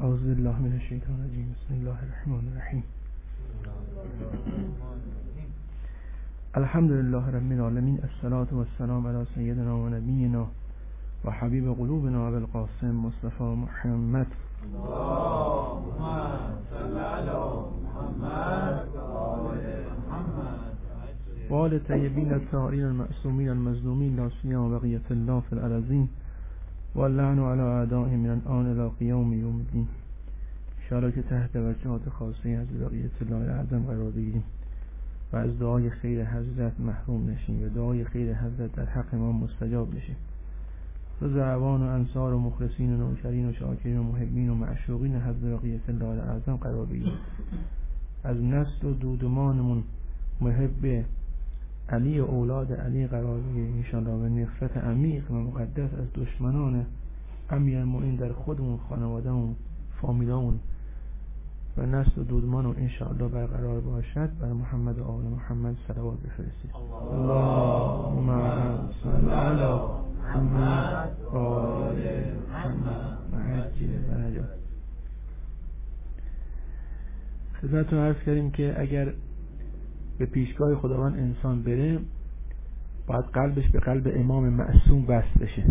اعوذ بالله من الشیطان الرجیم. بسم الله الرحمن الرحیم. الحمد لله رب العالمین. الصلاة والسلام علی سیدنا و نبینا و حبیب قلوبنا ابو القاسم مصطفی محمد. اللهم صل علی محمد و آل طیبین الطاهرین المعصومین المظلومین لا سیما بقیة الله فی الارضین و اللعن علی اعدائهم من الآن الی قیام یوم الدین. انشاءالله که تحت توجهات خاصه از بقیة الله اعظم قرار بگیریم و از دعای خیر حضرت محروم نشیم و دعای خیر حضرت در حق ما مستجاب نشیم. و زعوان و انصار و مخلصین و نوکرین و شاکرین و محبین و معشوقین حضرت بقیة الله اعظم قرار بگیریم. از نسل و دودمانمون محب علی و اولاد علی قرار بگیریم انشاءالله و نفرت عمیق و مقدس از دشمنان امیر معین در خودمون، خانوادهمون، فامیلامون و نسل و دودمان و انشاءالله برقرار باشد. بر محمد و آل محمد صلوات بفرستید. اللهم صل علی محمد و آل محمد عجل فرجا. خدمتتون عرض کردیم که اگر به پیشگاه خداوند انسان بره باید قلبش به قلب امام معصوم وصل بشه.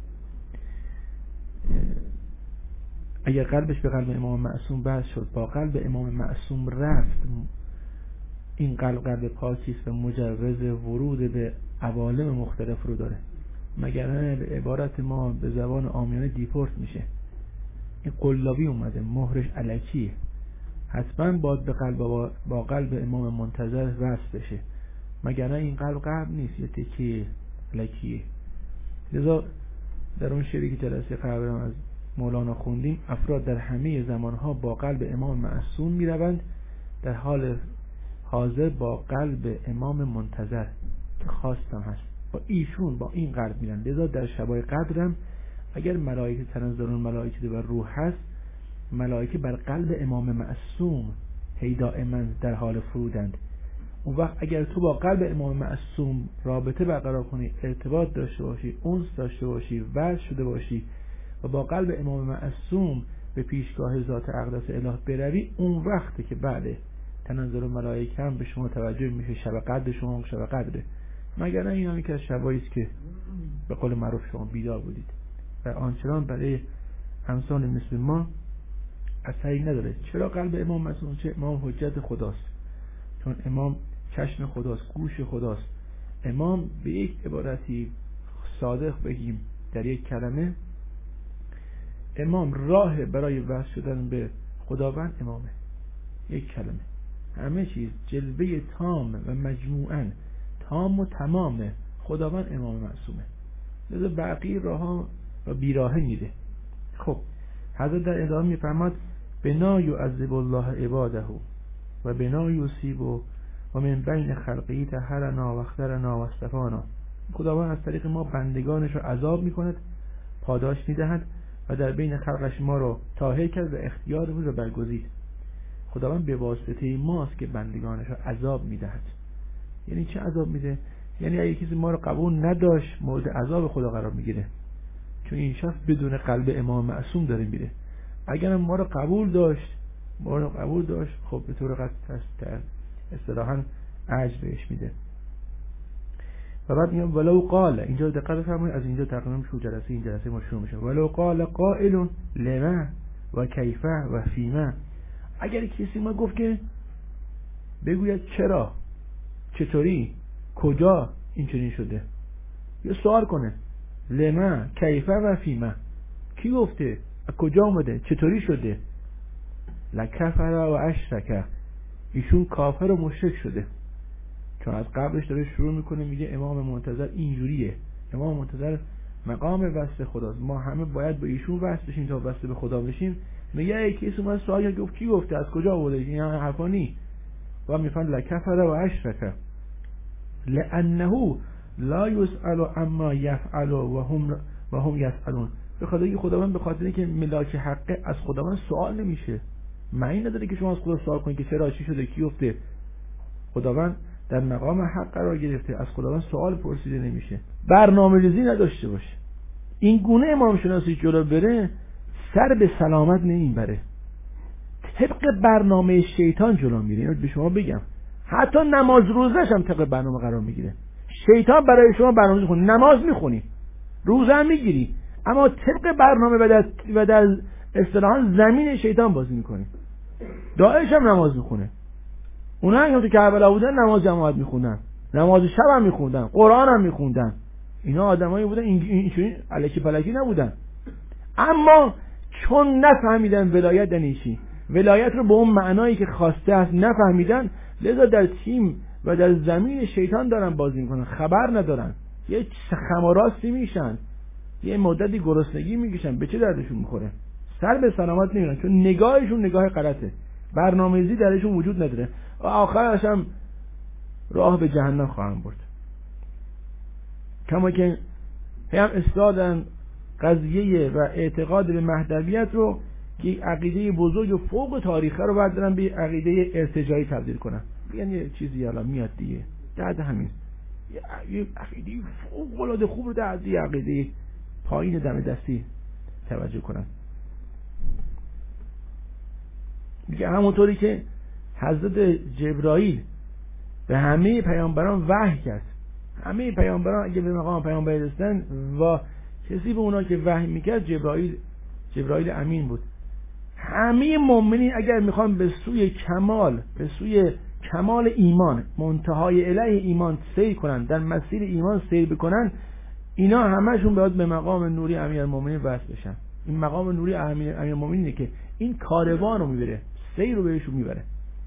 اگر قلبش به قلب امام معصوم وصل شد، با قلب امام معصوم رفت، این قلب پاکیست و مجوز ورود به عوالم مختلف رو داره، مگر نه به عبارت ما به زبان عامیانه دیپورت میشه. این قلابی اومده، مهرش الکیه، حتما باید به با قلب امام منتظر وصل بشه، مگر نه این قلب نیست، یه تکیه الکیه. لذا در اون شعری که جلسه قبل از مولانا خوندیم، افراد در همه زمانها با قلب امام معصوم میروند، در حال حاضر با قلب امام منتظر که خواستم هست با ایشون با این قلب میرن. لذا در شبای قدرم اگر ملائکه تنزل الملائکه و روح هست، ملائکه بر قلب امام معصوم هی دائما در حال فرودند. اون وقت اگر تو با قلب امام معصوم رابطه برقرار کنی، ارتباط داشته باشی، انس داشته باشی، وصل شده باشی و با قلب امام معصوم به پیشگاه ذات اقدس اله بروی، اون وقته که بعد تنزل ملائکه هم به شما توجه میشه، شب قدر شما شب قدره. مگر نه این هم یکی از شبایی است که به قول معروف شما بیدار بودید و آنچنان برای امثال مثل ما اثری نداره. چرا قلب امام معصوم؟ چه امام حجت خداست، چون امام چشم خداست، گوش خداست. امام به یک عبارتی صادق بگیم در یک کلمه، امام راه برای وصل شدن به خداوند امامه. یک کلمه، همه چیز جلوه تام و مجموعاً تام و تمام خداوند امام معصومه. لذا بقیه راهها و بیراهه میره. خب حضرت در ادامه میفرماد بنا یعذب الله عباده و بنا یصیب و من بین خلقی طهرنا و اخترنا و اصطفانا. خداوند از طریق ما بندگانش رو عذاب میکند، پاداش میدهد و در بین خلقش ما رو طاهر کرد و اختیارمون رو برگزید. خداوند به واسطه ماست که بندگانش رو عذاب میدهد. یعنی چه عذاب میده؟ یعنی اگه کسی ما رو قبول نداشت مورد عذاب خدا قرار میگیره، چون این شخص بدون قلب امام معصوم داره میره. اگر ما رو قبول داشت خب به طور قطع اصطلاحاً اجر بهش میده. و بعد میگم ولو قال، اینجا دقت فرمایید، از اینجا تقریبا شروع این جلسه ما شروع میشه. ولو قال قائل لما و کیف و فیما، اگر کسی ما گفت که بگوید چرا، چطوری، کجا این چنین شده، یا سوال کنه لما کیف و فیما، کی گفته، کجا اومده، چطوری شده، لکفر و اشرک، ایشون کافر و مشرک شده. چون از قبلش داره شروع میکنه میگه امام منتظر اینجوریه، امام منتظر مقام وصل خداست، ما همه باید به ایشون وصل بشیم تا وصل به خدا بشیم. میگه یکی کسی اومد سوال کرد گفت کی گفته، از کجا آورده، این همه حرفا نی. و میفهمن لکفر و اشرک لانه لا یسأل عما یفعل و هم یسألون. به خاطر اینکه خداوند به خاطر اینکه ملاک حقه از خداوند سوال نمیشه. معنی نداره که شما از خدا سوال کنید که چرا چی شده کی گفته. خداوند در مقام حق قرار گرفته، از خداوند سوال پرسیده نمیشه. برنامه‌ریزی نداشته باشه. این گونه امام شناسی جلو بره سر به سلامت نمیبره، طبق برنامه شیطان جلو میره. اینو به شما بگم، حتی نماز روزش هم طبق برنامه قرار میگیره. شیطان برای شما برنامه میخونه، نماز میخونی، روزه هم میگیری، اما طبق برنامه و در اصطلاحاً زمین شیطان بازی میکنی. داعش هم نماز میخونه، اونا هم تو کربلا بودن نماز جماعت میخوندن، نماز شب هم میخوندن، قرآن هم میخوندن. اینا آدمایی بودن اینجوری الکی پلکی نبودن. اما چون نفهمیدن ولایت یعنی چی، ولایت رو به اون معنایی که خواسته است نفهمیدن، لذا در تیم و در زمین شیطان دارن بازی میکنن، خبر ندارن، یه خماراستی میشن، یه مدتی گرسنگی میکشن، به چه دردشون میخوره؟ سر به سلامت نمیرن، چون نگاهشون نگاه غلطه، برنامه‌ریزی درشون وجود نداره و آخرش هم راه به جهنم خواهند برد. کما که هم اصلاحاً قضیه و اعتقاد به مهدویت رو که عقیده بزرگ و فوق تاریخه رو باید دارن به عقیده ارتجاعی تبدیل کنن. یعنی یه چیزی حالا میاد دیگه، درد همین یه عقیده فوق العاده خوب رو در عقیده پایین دم دستی توجه کنن. میگه همونطوری که حضرت جبرائیل به همه پیامبران وحی کرد، همه پیامبران اگه به مقام پیامبر رسیدن و کسی به اونا که وحی میکرد جبرائیل امین بود. همه مؤمنین اگر میخوان به سوی کمال ایمان، منتهای الهی ایمان سیر کنن، در مسیر ایمان سیر بکنن، اینا همشون باید به مقام نوری امیرالمومنین وصل بشن. این مقام نوری امیرالمومنینه که این کاروان رو میبره، سیر رو بهشون میبره.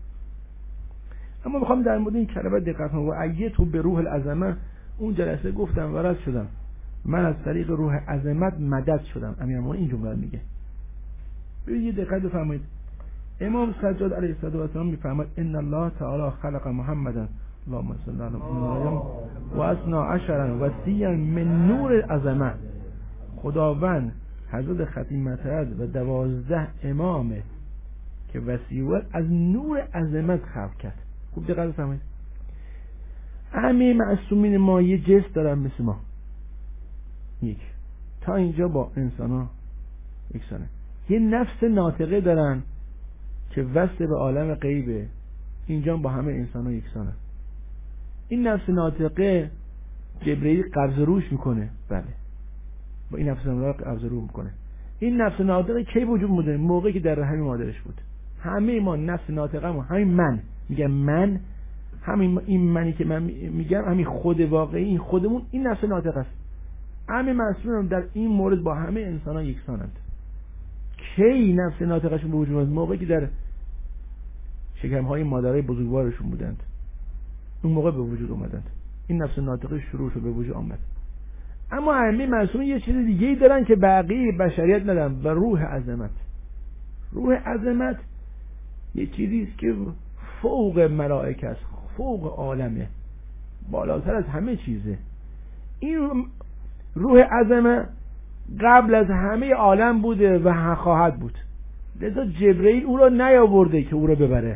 اما میخوام در مورد این کلمه دقت کنم. و ایتو به روح العظمه، اون جلسه گفتم و رد شدم، من از طریق روح عظمت مدد شدم. امیرالمومنین این جمله میگه. ببینید دقت بفرمایید، امام سجاد علیه السلام میفرماید ان الله تعالی خلق محمدا اللهم صل علی محمد و اثنا عشرا وصیا من نور العظمه. خداوند حضرت ختیم مطهر و 12 امامه که وصیت از نور عظمت خلق کرد. خوب دقت بفرمایید، همه معصومین ما یه جسم دارن مثل ما، یک تا اینجا با انسان ها یکسانه. یه نفس ناطقه دارن که وصل به عالم غیبه، اینجا با همه انسان ها یکسانه. این نفس ناطقه جبرئیل قبض روش میکنه، بله با این نفس ناطقه قبض روح میکنه. این نفس ناطقه کی وجود بوده؟ موقعی که در رحم مادرش بود. همه ما نفس ناطقه ما، همین من میگم، من همین این منی که من میگم، همین خود واقعی، این خودمون، این نفس ناطقه است. همه مسئولان در این مورد با همه انسان ها یکسانند. کی نفس ناطقهشون به وجود اومد؟ موقعی که در شکم‌های مادرای بزرگوارشون بودند، اون موقع به وجود اومدند. این نفس ناطقه شروع شد به وجود آمد. اما همه معصومین یه چیز دیگه‌ای دارن که بقیه بشریت ندارن، و روح عظمت. روح عظمت یه چیزی است که فوق ملائکه است، فوق عالمه، بالاتر از همه چیزه. این روح عظمت قبل از همه عالم بوده و خواهد بود. لذا جبرئیل او را نیاورده که او را ببره،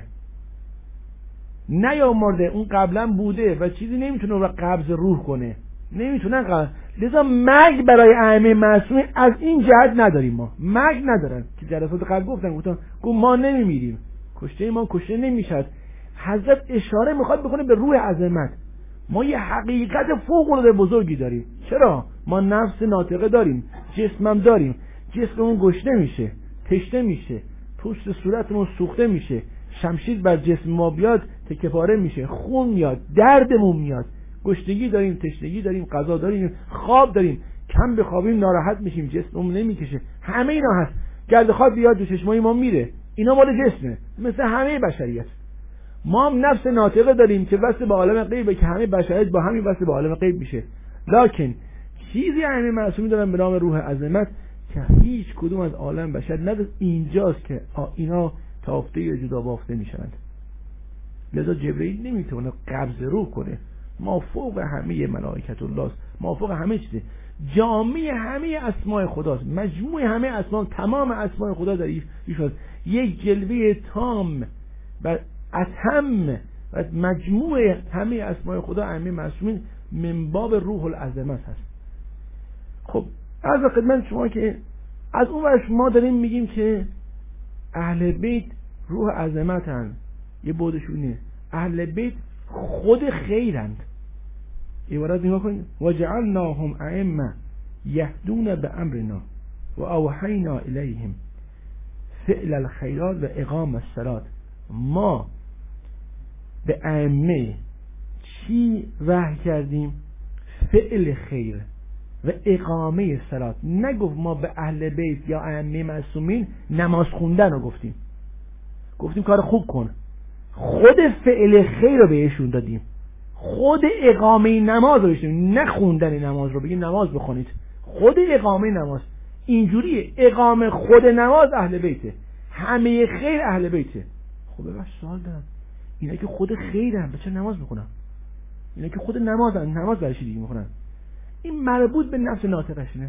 نیامرده، اون قبلا بوده و چیزی نمیتونه او را قبض روح کنه، نمیتونه. لذا مرگ برای ائمه معصومین از این جهت نداریم. ما مرگ ندارن که جلسات قبل گفتم ما نمیمیریم، کشته ما کشته نمیشد. حضرت اشاره میخواد بکنه به روح عظمت. ما یه حقیقت فوق العاده بزرگی داریم. چرا؟ ما نفس ناطقه داریم، جسمم داریم، جسممون گشته میشه، تشنه میشه، پوست صورتمون سوخته میشه، شمشیر بر جسم ما بیاد تکه پاره میشه، خون میاد، دردمون میاد، گشتگی داریم، تشنگی داریم، غذا داریم، خواب داریم، کم بخوابیم ناراحت میشیم، جسممون نمیکشه. همه اینا هست. گرد خواب بیاد تو چشمای ما میره، اینا مال جسمه، مثل همه بشریت. ما هم نفس ناطقه داریم که وصل به عالم غیبه، که همه بشریت با همین وصل به عالم غیب میشه. لکن چیزی همه معصومی دارن به نام روح عظمت که هیچ کدوم از عالم بشر نداره. اینجاست که اینا تافته یا جدا بافته میشن. لذا جبرئیل نمیتونه قبض روح کنه. ما فوق همه ملائکت الله، ما فوق همه چیزه، جامع همه اسماء خداست، مجموع همه اسماء، تمام اسماء خدا در ایشون یک جلوه تام و اتم و مجموع همه اسماء خدا همه معصومین من باب روح العظمت هست. خب عرض خدمت شما که از اون ورش ما داریم میگیم که اهل بیت روح عظمتن. یه بودشونه اهل بیت خود خیرند. عبارت نگاه کنید وجعلناهم ائمه یهدون بامرنا و اوحینا الیهم فعل الخیرات و اقام الصلات. ما به ائمه چی وحی کردیم؟ فعل خیر و اقامه صلات. نگفت ما به اهل بیت یا ائمه معصومین نماز خوندن رو گفتیم کار خوب کن. خود فعل خیر رو بهشون دادیم، خود اقامه نماز رو بهشون، نه خوندن نماز رو بگیم نماز بخونید، خود اقامه نماز. اینجوریه اقامه خود نماز اهل بیته، همه خیر اهل بیته. خب ببخش سوال دارم، اینا که خود خیرن چرا نماز میخونن؟ اینا که خود نمازن، نماز برای چی دیگه میخونن؟ این مربوط به نفس ناطقشه.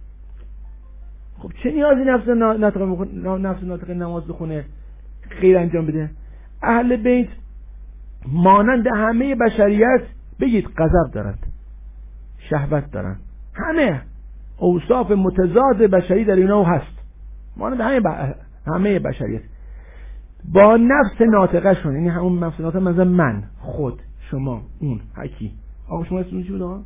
خب چه نیازی نفس ناطقه نماز بخونه خیر انجام بده؟ اهل بیت مانند همه بشریت بگید غضب دارند، شهوت دارند، همه اوصاف متضاد بشری در اینا هست، مانند همه بشریت. با نفس ناطقه شون، یعنی همون نفس ناطقه مثلا من، خود، شما، اون، هکی. آقا شما اسمون چی بود آقا؟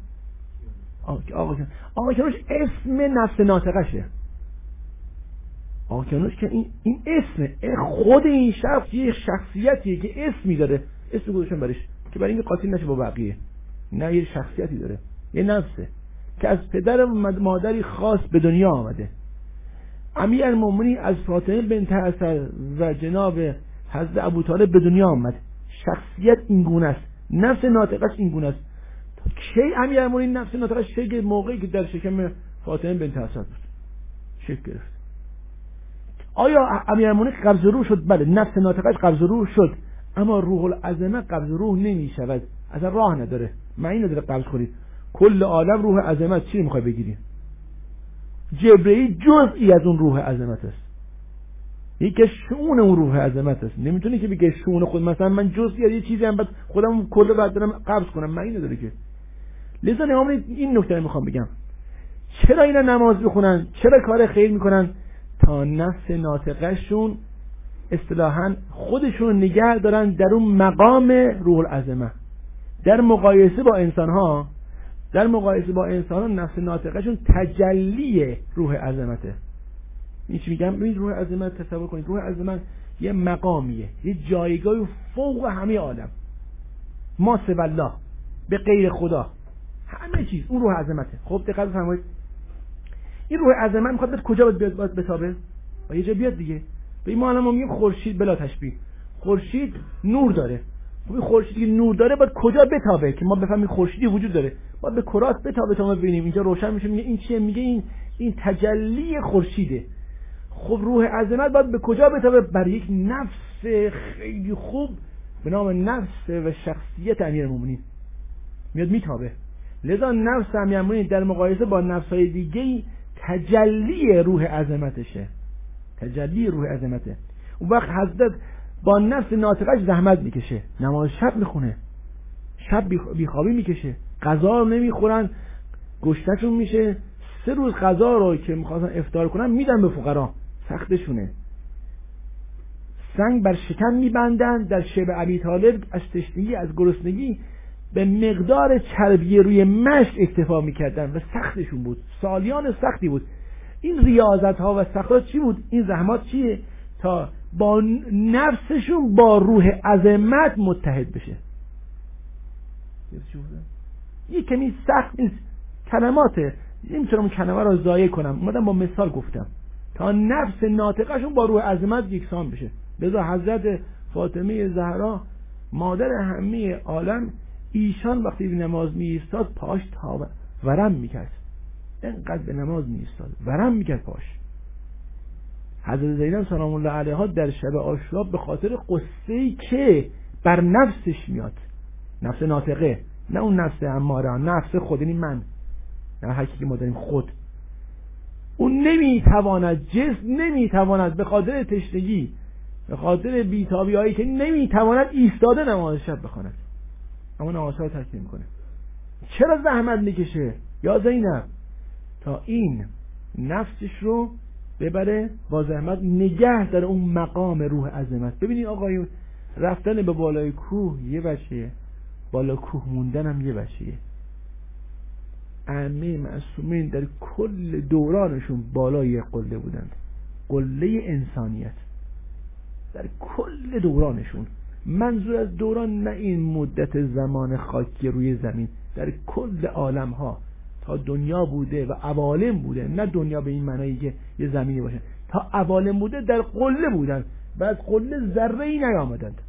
آقا کنوش اسم نفس ناطقه شه. آقا کنوش که این اسم خود این شخص یه شخصیتیه که اسمی داره، اسم گذاشتن برش که برای اینکه قاطی نشه با بقیه. نه، یه شخصیتی داره، یه نفسه که از پدر مادری خاص به دنیا آمده. امیرالمومنین از فاطمه بنت اسد و جناب حضرت ابوطالب به دنیا آمد. شخصیت این گونه است، نفس ناطقش این گونه است. کی امیرالمومنین نفس ناطقش چه موقعی که در شکم فاطمه بنت اسد بود شکل گرفت. آیا امیرالمومنین قبض روح شد؟ بله، نفس ناطقش قبض روح شد، اما روح العظمه قبض روح نمی شود، اصلا راه نداره. معنی نداره قبض کنید. کل عالم روح عظمت، چی میخوای بگیری؟ جبرئیل جزئی از اون روح عظمت است، یکی شؤون اون روح عظمت است. نمیتونی که بگی شؤون خود، مثلا من جزئی از یه چیزی هم بعد خودم کل بعد برم قبض کنم، معنی نداره که. لذا این نکته رو میخوام بگم، چرا اینا نماز بخونن، چرا کار خیر میکنن؟ تا نفس ناطقهشون اصطلاحاً خودشون نگه دارن در اون مقام روح العظمه. در مقایسه با انسان‌ها نفس ناطقهشون تجلی روح عظمته. این چی میگم؟ ببینید روح عظمت تصور کنید، روح عظمت یه مقامیه، یه جایگاهی فوق همه عالم، ما سوی الله، به غیر خدا، همه چیز اون روح عظمته. خب دقت بفرمایید، این روح عظمت میخواد به کجا باید بتابه؟ و یه جا بیاد دیگه. به ما الان میگیم خورشید بلا تشبیه، خورشید نور داره. خب این خورشیدی که نور داره باید کجا بتابه که ما بفهمیم خورشیدی وجود داره؟ باید به کرات بتابه تا ما ببینیم. اینجا روشن میشه، میگه این چیه؟ میگه این تجلی خورشیده. خب روح عظمت باید به کجا بتابه؟ بر یک نفس خیلی خوب به نام نفس و شخصیت امیرالمومنین میاد میتابه. لذا نفس امیرالمومنین در مقایسه با نفس‌های دیگه تجلی روح عظمتشه، تجلی روح عظمته. اون وقت حضرت با نفس ناطقش زحمت میکشه، نماز شب میخونه، شب بیخوابی میکشه، غذا رو نمیخورن، گشتشون میشه. 3 روز غذا رو که میخواستن افطار کنن میدن به فقرا، سختشونه. سنگ بر شکم میبندن. در شب ابی طالب از تشنگی، از گرسنگی به مقدار چربی روی مشک اکتفا میکردن و سختشون بود، سالیان سختی بود. این ریاضت ها و سختات چی بود؟ این زحمات چیه؟ تا با نفسشون با روح عظمت متحد بشه. یه کمی سخت نیست، کلماته، نمیتونم کلمه رو ضایع کنم، اومدم با مثال گفتم تا نفس ناطقشون با روح عظمت یکسان بشه. لذا حضرت فاطمه زهرا مادر همه عالم، ایشان وقتی به نماز می ایستاد پاش تا ورم میکرد، اینقدر به نماز می ایستاد ورم میکرد پاش. حضرت زینب سلام الله علیها در شب عاشورا به خاطر قصه‌ای که بر نفسش میاد، نفس ناطقه، نه اون نفس اماره، نفس خود، یعنی من، نه حقیقی که ما داریم خود، اون نمیتواند، جسم نمیتواند به خاطر تشنگی، به خاطر بیتابی هایی که نمیتواند ایستاده نماز شب بخواند، اما نماز شب ترک نمیکنه. چرا زحمت میکشه یا زینب؟ تا این نفسش رو ببره با زحمت نگه داره اون مقام روح عظمت. ببینید آقایون، رفتن به بالای کوه یه بچه، بالا کوه موندن هم یه بچه. ائمه معصومین در کل دورانشون بالای قله بودند، قله انسانیت در کل دورانشون. منظور از دوران نه این مدت زمان خاکی روی زمین، در کل عالم ها تا دنیا بوده و عوالم بوده، نه دنیا به این معنایی که یه زمینی باشه، تا عوالم بوده در قله بودن و از قله ذره ای نیامدند.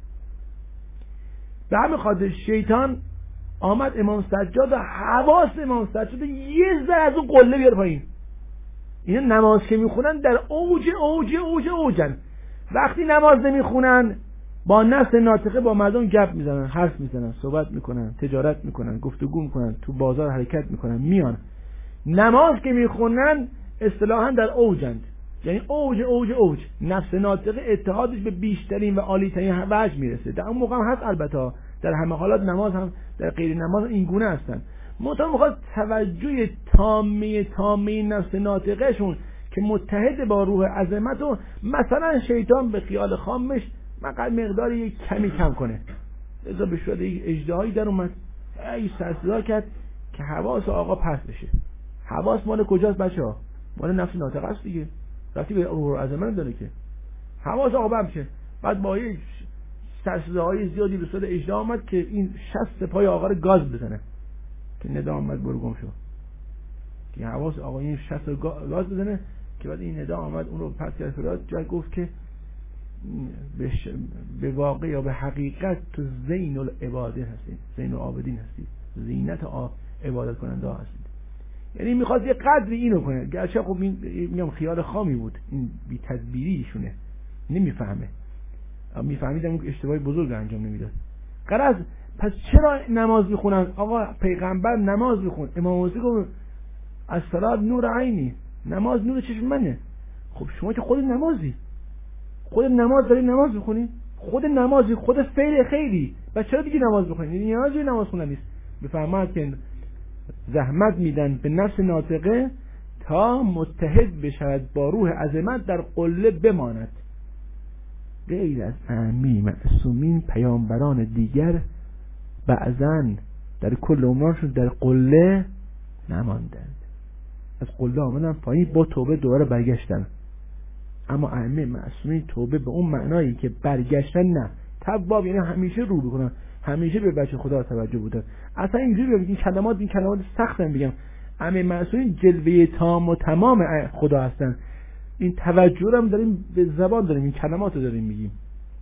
به همین خاطر شیطان آمد امام سجاد و حواس امام سجاد یه ذره از اون قله بیار پایین. اینا نماز که میخونن در اوجن. وقتی نماز نمیخونن با نفس ناطقه با مردم گپ میزنن، حرف میزنن، صحبت میکنن، تجارت میکنن، گفتگو میکنن، تو بازار حرکت میکنن، میان. نماز که میخونن اصطلاحا در اوجند، یعنی اوج. نفس ناطقه اتحادش به بیشترین و عالی‌ترین وجه میرسه. در اون موقع هم هست، البته در همه حالات نماز هم در غیر نماز این گونه هستن. منتها میخواد توجه تامه نفس ناطقهشون که متحد با روح عظمت و مثلا شیطان به خیال خامش مقدار یک کمی کم کنه. ازا به شده یک اژدهایی در اومد، ای سرصدا کرد که حواس آقا پس بشه. حواس مال کجاست بچه‌ها؟ مال نفس ناطقه است دیگه. رفتی به روح عظمت داره که حواس آقا بم شه. بعد با یک سرصداهای زیادی به صورت اژدها آمد که این 60 پای آقا رو گاز بزنه که ندا آمد برو گم شو. که حواس آقا این 60 گاز بزنه که بعد این ندا آمد اون رو پس کرد فراد جای گفت که به واقع یا به حقیقت تو زین العبادین هستید، زین العابدین هستید، زینت عبادت کننده ها هستید. یعنی میخواست یه قدری اینو کنه، گرچه خب میگم خیال خامی بود، این بی تدبیری ایشونه، نمیفهمه. میفهمیدم اون اشتباهی بزرگ انجام نمیداد. غرض پس چرا نماز میخونن؟ آقا پیغمبر نماز میخون، امام حسین گفت الصلاة نور عینی، نماز نور چشم منه. خب شما که خود نمازی، خود نماز داری نماز میخونی، خود نمازی، خود فعل خیری، و چرا دیگه نماز میخونی؟ نیازی نماز خوندن نیست. بفرمایید که زحمت میدن به نفس ناطقه تا متحد بشود با روح عظمت در قله بماند. غیر از ائمه معصومین پیامبران دیگر بعضن در کل عمرشون در قله نماندند، از قله آمدن پایین با توبه دوباره برگشتن. اما ائمه معصومین توبه به اون معنایی که برگشتن نه، تواب یعنی همیشه رو بکنن، همیشه به بچه خدا توجه بودن. اصلا اینجوری بگیم این کلمات سختن بگم. ائمه معصومین جلوه تام و تمام خدا هستن. این توجه رو هم داریم به زبان داریم، این کلمات رو داریم میگیم.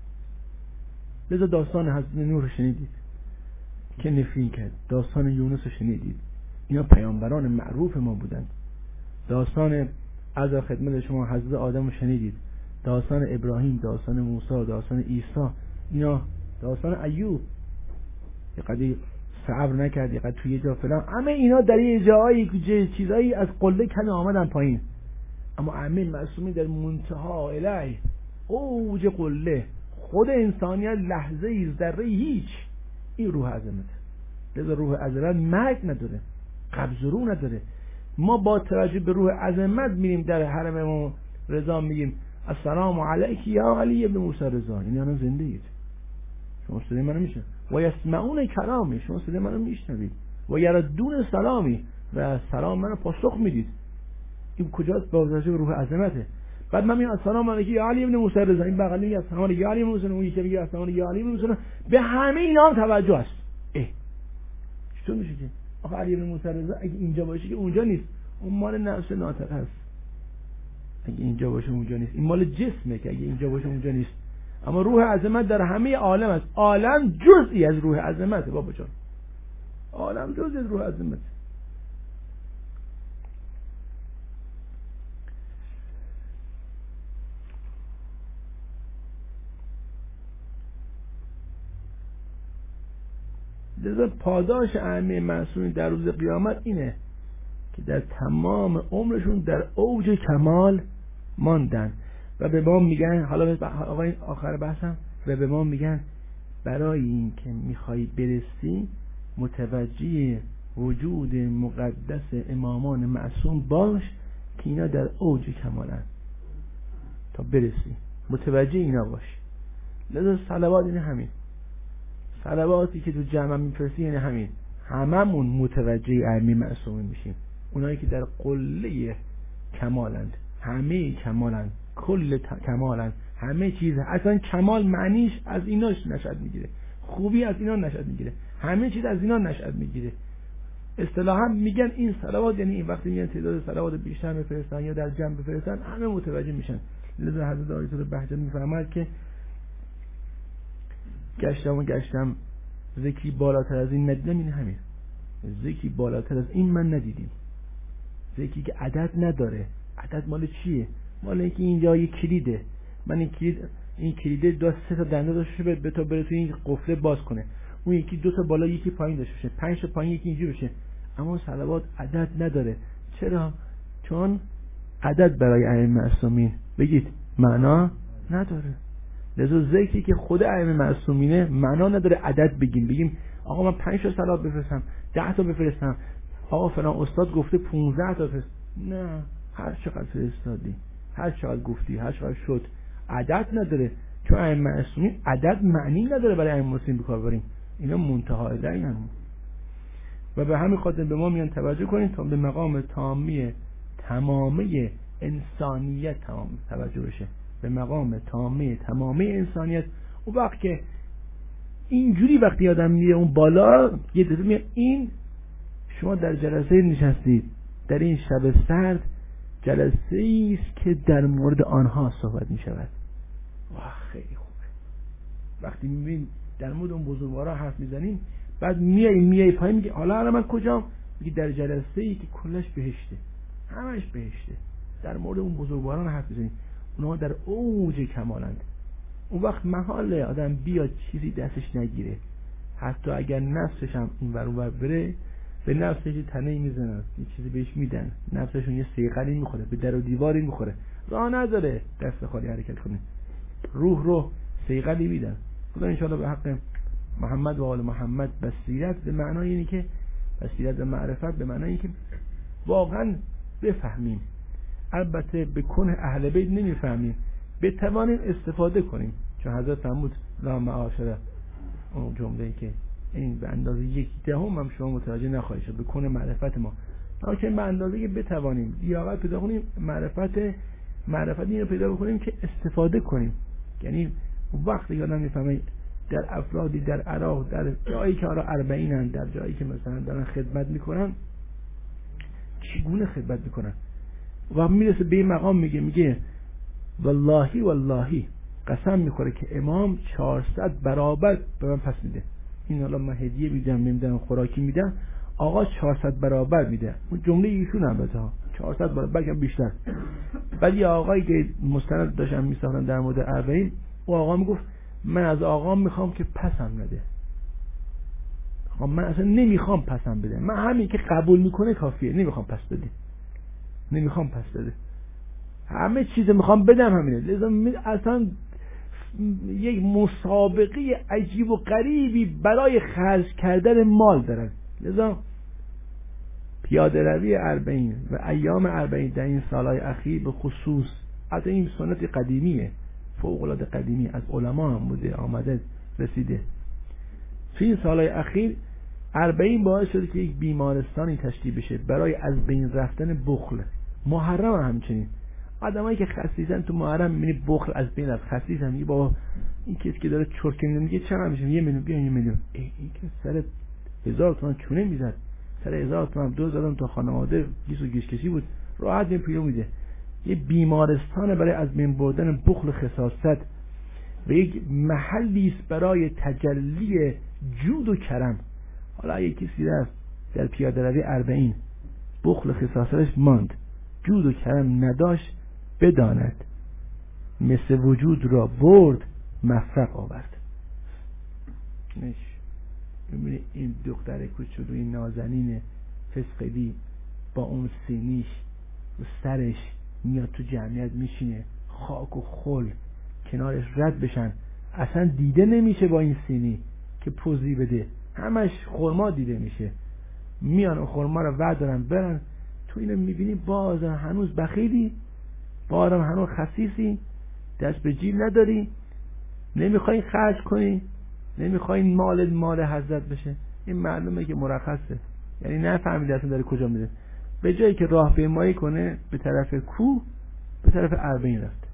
لذا داستان حضرت نوح رو شنیدید که نفرین کرد، داستان یونس رو شنیدید، اینا پیامبران معروف ما بودند. داستان از خدمت شما حضرت آدم رو شنیدید، داستان ابراهیم، داستان موسی، داستان عیسی، اینا داستان ایوب، یه قدری صبر نکرد، یه قدر توی یه جا فلان، همه اینا در یه جایی چیزایی از قله کنه آمدن پایین. اما ائمه معصومین در منتها الیه اوج قله، خود انسانیت لحظه ذره هیچ، این روح عظمت. لذا روح عظمت مرگ نداره، قبض رو نداره. ما با توجه به روح عظمت میریم در حرم امام رضا میگیم السلام علیک یا علی ابن موسی رضا، یعنی الان زنده اید، شما صدای منو میشنوید، و یسمعون کلامی، شما صدای منو میشنوید، و یردون سلامی، و سلام منو پاسخ میدید. این کجاست؟ با توجه به روح عظمته. بعد من میگم السلام علیک یا علی ابن موسی رضا، این بغل میگه السلام علیک یا علی ابن موسی، اون یکی میگه السلام علیک یا علی ابن موسی. به همه اینا هم توجه است. چطور میشه که آخه علی ابن موسی رضا اگه اینجا باشه که اونجا نیست، اون مال نفس ناطقه است. اگه اینجا باشه اونجا نیست، این مال جسمه که اگه اینجا باشه اونجا نیست. اما روح عظمت در همه عالم است. عالم جزئی از روح عظمته بابا جان، عالم جزئی از روح عظمت. لذا پاداش ائمه معصومین در روز قیامت اینه که در تمام عمرشون در اوج کمال ماندن و به ما میگن، حالا آقای آخر بحثم، و به ما میگن برای این که میخوای برسی متوجه وجود مقدس امامان معصوم باش که اینا در اوج کمالن تا برسی، متوجه اینا باش. لذا صلوات این همین، صلواتی که تو جمع میفرستی یعنی همین، هممون متوجه ائمه معصومین میشیم. اونایی که در قله کمالند، همه کمالند، کل کمالند، همه چیز. اصلا کمال معنیش از ایناش نشأت میگیره، خوبی از اینا نشأت میگیره، همه چیز از اینا نشأت میگیره. اصطلاحا میگن این صلوات، یعنی این وقتی میگن تعداد صلوات بیشتر بفرستن یا در جمع بفرستن همه متوجه میشن. لذا حضرت آیت الله بهجت میفرماید که گشتم ذکری بالاتر از این ندیدم. این همین ذکری بالاتر از این من ندیدیم، ذکری که عدد نداره. عدد مال چیه؟ مال اینکه اینجا یه کلیده، من این کلیده دو سه تا دنده داشته به تا بره تو این قفله باز کنه، اون یکی دو تا بالا یکی پایین داشته باشه، 5 تا پایین یکی اینجوری بشه. اما صلوات عدد نداره. چرا؟ چون عدد برای ائمه معصومین بگید معنا نداره. لذا ذکری که خود ائمه معصومینه معنا نداره عدد بگیم آقا من 5 تا صلوات بفرستم، 10 تا بفرستم، آقا فلان استاد گفته 15 تا بفرست. نه، هر چقدر فرستادی، هر چقدر گفتی، هر چقدر شد، عدد نداره. چون ائمه معصومین عدد معنی نداره برای ائمه مسلمین بکار بریم. اینا منتهای دینن و به همین خاطر به ما میان توجه کنید تا به مقام تمامی انسانیت توجه بشه، به مقام تمامی انسانیت. اون وقت که اینجوری وقتی آدم میره اون بالا، یه دفعه میاد این شما در جلسه نشستید، در این شب سرد جلسه است که در مورد آنها صحبت می شود. واه خیلی خوبه وقتی میبین در مورد اون بزرگوارا حرف میزنیم، بعد میای پایین میگه حالا من کجام؟ میگه در جلسه ای که کلش بهشته، همش بهشته، در مورد اون بزرگواران حرف میزنیم، اونها در اوج کمالند. اون وقت محاله آدم بیاد چیزی دستش نگیره، حتی اگر نفسش هم این ور اون ور بره، به نفسش تنه میزنن، یه چیزی بهش میدن، نفسشون یه سیقلی میخوره، به در و دیواری میخوره، راه نداره دست خالی حرکت کنه، روح سیقلی میدن. خدا انشاءالله به حق محمد و آل محمد بصیرت به معنای اینی که بصیرت و معرفت به معنای اینی که واقعا بفهمیم، البته به کنه اهل بیت نمیفهمیم، بتوانیم استفاده کنیم. چون حضرت فرمود لا معاشر، اون جمله‌ای که این به اندازه 1/10 هم شما متوجه نخواهید شد به کنه معرفت ما، لکن به اندازه که بتوانیم لیاقت پیدا کنیم، معرفت اینو پیدا بکنیم که استفاده کنیم. یعنی وقتی یادم میفهمه در افرادی در عراق، در جایی که آرا 40 در جایی که مثلا دارن خدمت میکنن، چگونه خدمت میکنن و میرسه به این مقام میگه والله قسم میخوره که امام 400 برابر به من پس میده. این حالا من هدیه میدم، نمیدونم خوراکی میدم، آقا 400 برابر میده. اون جمله ایشون البته ها 400 برابر بلکه بیشتر. ولی آقایی که مستند داشتم میساختن در مورد 40، او آقا میگفت من از آقا میخوام که پسم نده، من اصلا نمیخوام پسم بده، من همین که قبول میکنه کافیه، نمیخوام پس بده، همه چیز میخوام بدم همینه. لذا اصلا یک مسابقه عجیب و غریبی برای خرج کردن مال دارن. لذا پیاده روی 40 و ایام 40 در این سالهای اخیر به خصوص، از این سنت قدیمیه، فوق العاده قدیمی، از علما هم بوده، آمده رسیده. تو این سالهای اخیر 40 باعث شده که یک بیمارستانی تشکیل بشه برای از بین رفتن بخل. محرم همچنین، آدمایی که خسیسن تو محرم میبینی بخل از بین رفت، خسیسن، میگه بابا این کسی که داره چرک میگه چقدر میشه؟ 1 میلیون، بیا 1 میلیون. این که سر 1000 تومان چونه میزد، سر 1000 تومان 2000 تا خانواده گیس و گیش کشی بود، راحت این پولو میده. یه بیمارستان برای از بین بردن بخل و خساست و یک محلی است برای تجلی جود و کرم. حالا اگه کسی رفت در پیاده روی 40 بخل و خساستش ماند، جود و کرم نداشت، بداند مثل وجود را برد مفرق آورد. میبینی این دختر کوچولو، این نازنین فسقلی با اون سینیش و سرش میاد تو جمعیت میشینه، خاک و خل کنارش رد بشن، اصلا دیده نمیشه با این سینی که پوزی بده، همش خرما دیده میشه. میان خرما رو وردارن برن تو اینو میبینی باز هنوز بخیلی، بازم هنوز خسیسی، دست به جیب نداری، نمیخوای خرج کنی، نمیخوای مال حضرت بشه. این معلومه که مرخصه، یعنی نفهمیده اصلا داره کجا میره. به جایی که راه پیمایی کنه به طرف کوه، به طرف اربعین رفته.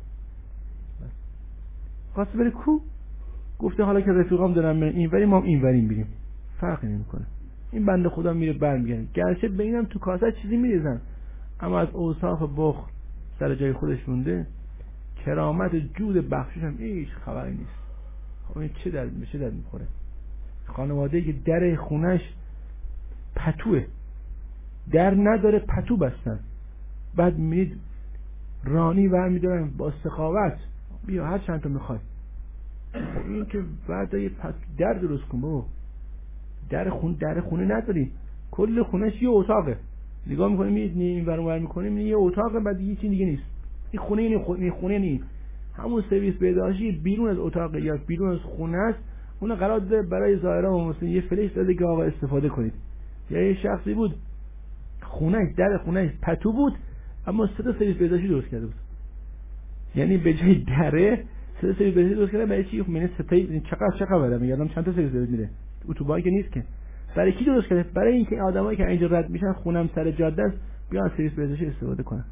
خواست بره کوه، گفته حالا که رفیقام دارن میرن اینوری، ما هم اینوریم بریم، فرقی نمیکنه. این بنده خدا میره برمیگرده، گرچه به اینم تو کاسه چیزی میریزن، اما از اوصاف بخل سر جای خودش مونده. کرامت جود بخشش هم هیچ خبری نیست. خب این چه در میخوره؟ خانواده‌ای که در خونش پتوه، در نداره، پتو بستن، بعد میرید رانی برمیدارن با سخاوت، بیا هر چند تا میخوای. خب این که بعد یه در درست کن بابا، در خونه نداری، کل خونش یه اتاقه، نگاه میکنیم این ور اونور میکنیم یه اتاقه، بعد یه چیز دیگه نیست. این خونه نیست، همون سرویس بهداشتی بیرون از اتاق یا بیرون از خونه است، اون قرار داده برای زائران مثلا یه فلش داده که آقا استفاده کنید. یا یه شخصی بود خونه‌اش در خونه‌اش پتو بود، اما 3 تا سرویس بهداشتی درست کرده بود. یعنی به جای دره 3 تا سرویس بهداشتی درست کرده. برای چی؟ من ستایی چه خبره؟ میگم چند تا سرویس بهداشتی میره، اتوبان که نیست که. برای کی درست کرده؟ برای اینکه آدمایی که اینجا رد میشن خونم سر جاده است، بیان سرویس بهداشتی استفاده کنن.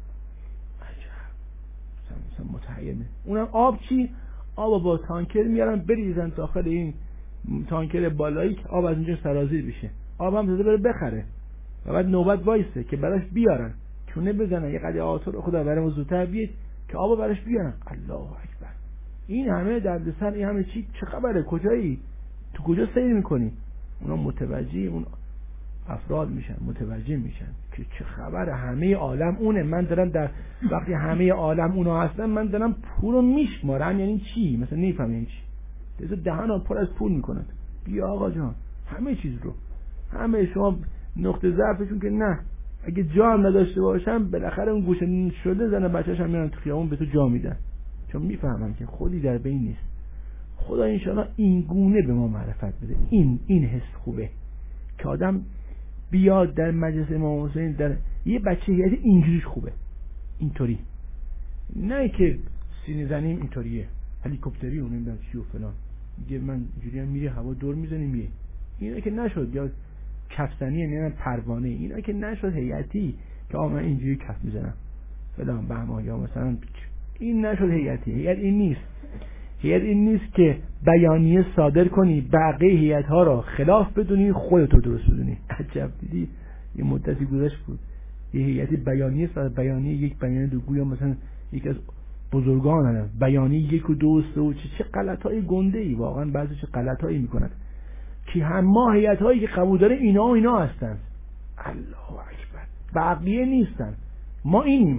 مثلا متحیمه. اونم آب چی؟ آب با تانکر میارن بریزن داخل این تانکر بالایی که آب از اونجا سرازیر بشه. آب هم زده بره بخره و بعد نوبت وایسه که براش بیارن، چونه بزنن یه قضیه آتور خدا برام زودتر بیاد که آب براش بیارن. الله اکبر. این همه دردسر، این همه چی؟ چه خبره؟ کجایی؟ تو کجا سیر میکنی؟ اونا متوجه اون افراد میشن، متوجه میشن که چه خبره، همه عالم اونه. من دارم در وقتی همه عالم اونا هستن، من دارم پولو میشمارم. یعنی چی؟ مثلا نمیفهم یعنی چی. دیگه دهنم پر از پول میکنند. بیا آقا جان همه چیز رو، همه شما نقطه ضعفشون که نه، اگه جا هم نداشته باشم بالاخره اون گوشه شده زن بچه‌ش هم میان تو خیابون به تو جا میدن، چون میفهمم که خودی در بین نیست. خدا انشاءالله این گونه به ما معرفت بده. این حس خوبه که آدم بیاد در مجلس امام حسین، در یه بچه هیئت اینجوریش خوبه، اینطوری، نه که سینه زنیم اینطوریه هلیکوپتری و نمیدونم چی و فلان، میگه من اینجوری هم میره هوا دور میزنیم میره. اینا که نشد، یا کفسنی نمیدونم پروانه، اینا که نشد هیئتی که آقا من اینجوری کف میزنم فلان بهما، یا مثلا این نشد هیئتی. هیئت این نیست. هیئت این نیست که بیانیه صادر کنی بقیه هیئت‌ها را خلاف بدونی خودتو درست بدونی. عجب دیدی یه مدتی گذشت بود یه هیئتی بیانیه صادر، بیانیه 1 بیانیه 2 گویا مثلا یکی از بزرگان هستن بیانیه 1 و 2 و 3 و چه غلطای گنده‌ای، واقعا بعضی چه غلطایی میکنن که همه هیئت‌هایی که قبول داره اینا هستن. الله اکبر. بقیه نیستن، ما اینیم.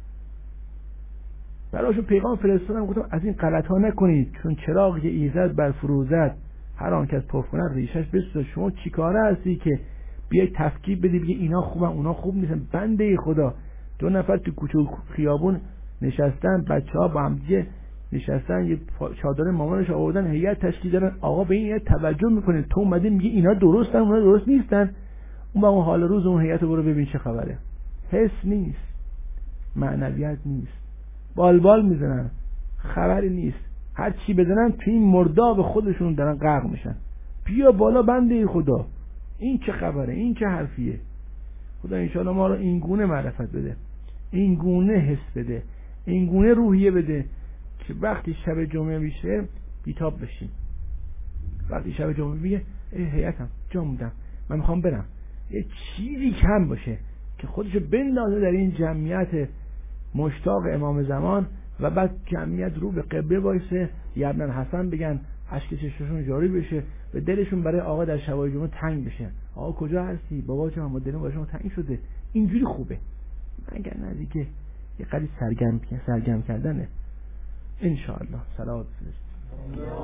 براشون پیغام فرستادم، گفتم از این غلط ها نکنید، چون چراغ ایزد بر فروزد، هر آن کس پف کند ریشش بسوزد. شما چیکاره هستی که بیای تفکیک بدی بگی اینا خوبن اونا خوب نیستن؟ بنده خدا 2 نفر تو کوچه و خیابون نشستن، بچه‌ها با هم دیگه نشستن، یه چادر مامانش آوردن، هیئت تشکیل دادن، آقا به این هیئت توجه میکنه، تو اومدی میگی اینا درستن اونا درست نیستن. اون با اون حال روز اون هیئت رو برو ببین چه خبره. حس نیست، معنویت نیست، بالبال میزنن، خبری نیست، هر چی بزنن تو این مرداب خودشون دارن غرق میشن. بیا بالا بنده خدا، این چه خبره؟ این چه حرفیه؟ خدا انشاءالله ما رو این گونه معرفت بده، این گونه حس بده، این گونه روحیه بده که وقتی شب جمعه میشه بیتاب بشیم. وقتی شب جمعه میگه هیئتم جا موندم من میخوام برم، یه چیزی کم باشه که خودشو بندازه در این جمعیت مشتاق امام زمان و بعد جمعیت رو به قبله وایسه، یا ابن حسن بگن اشک چشمشون جاری بشه و دلشون برای آقا در شبای جمعه تنگ بشه. آقا کجا هستی؟ بابا جان ما دلمون برای شما تنگ شده. اینجوری خوبه، مگر نزدیک یه قدری سرگرم کردنه. ان شاء الله. صلوات